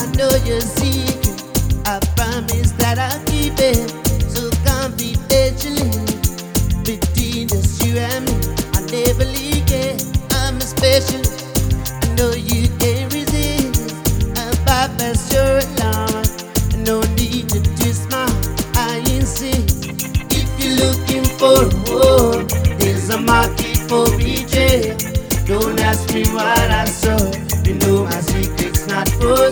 I know you're seeking. I promise that I'll keep it so confidentially between just you and me. I never leak it. I'm a specialist. I know you can't resist. I bypass your alarm. No need to twist my heart. I insist. If you're looking for a home, there's a market for betrayal. Don't ask me what I saw. You know my secret's not for